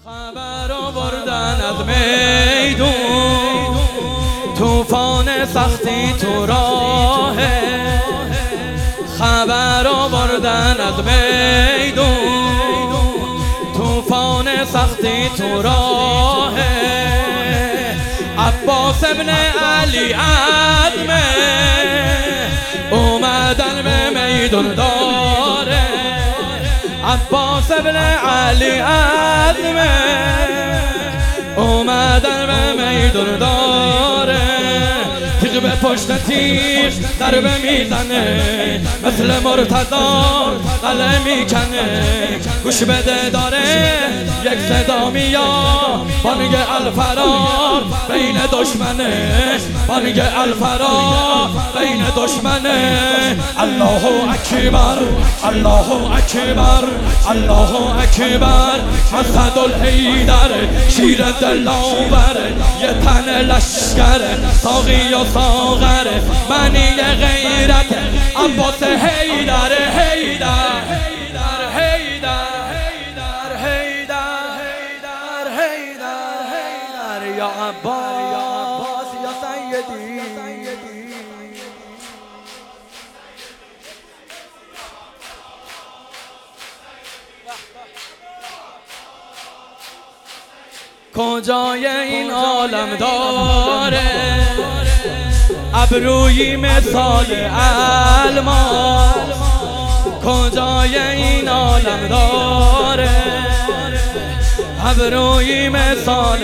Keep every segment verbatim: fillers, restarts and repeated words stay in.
خبر آوردن از میدون، طوفان سختی تو راه. خبر آوردن از میدون، طوفان سختی تو راه. عباس ابن علی عدمه اومدن به میدون داره. عباس ابن علی عدمه اومدن به میدون داره. تیغ به پشت تیغ ضربه میزنه، مثل مرتضا قلعه میکنه. گوش بده داره یک صدا میاد، بانگ الفرار بین دشمنه، بانگ الفرار بین دشمنه. الله اکبر الله اکبر الله اکبر. اسدالحیدر شیر دلاور، یه تن لشکر ساقی و ساغر. منی غیرت عباس حیدر حیدر حیدر حیدر حیدر حیدر حیدر یا عباس یا سیدی. کجای این عالم داره ابروی مثال الماس؟ کجای این عالم داره ابروی مثال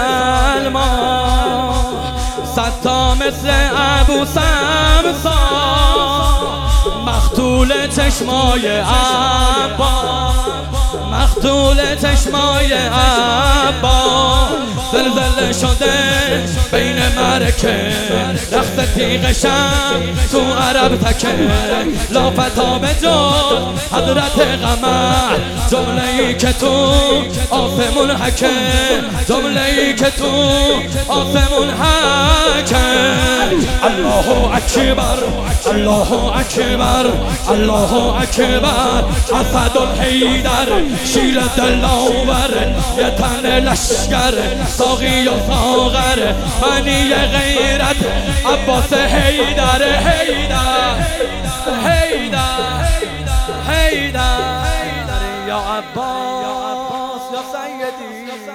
الماس؟ ستا مثل ابو سمسا مختول چشمای عباس، مختول چشمای عباس. زلزله شده بین مرکه، رخت تیغ شم تو عرب تکه. لافتا به جز حضرت قمر، جمله ای که تو آسمون حکه، جمله ای که تو آسمون حکه. الله اکبر الله اکبر الله اکبر. اسدالحیدر شیر دلاور، یه تن لشکر ساقی و ساغر. منی غیرت عباس حیدر حیدر حیدر حیدر یا عباس یا سیدی.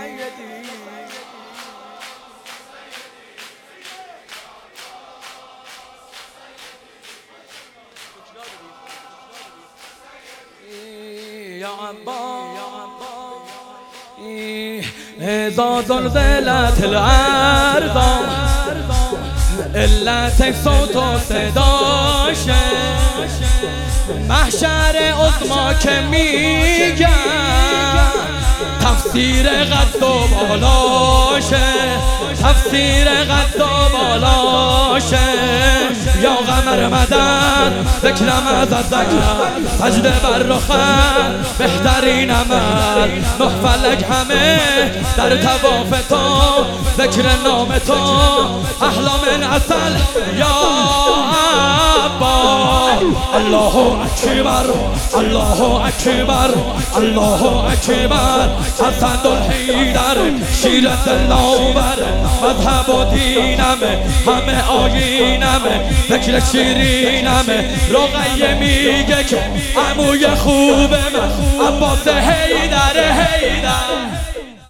یا عباس اذا زلزلت الارض، علت صوت و صداشه. محشر عظما که میگن تفسیر قد و بالاشه، تفسیر قد و بالاشه. یا قمر مدد ذکرم از ذکر، سجده بر رخم بهترین عمل. نه فلک همه در طواف تو، ذکر نام تو احلا من عسل یا عباس. الله اکبر الله اکبر الله اکبر. اسدالحیدر شیر دلاور، مذهب و دینمه همه آیینمه. ذکر شیرینمه رقیه میگه که عموی خوب من عباس حیدر حیدر.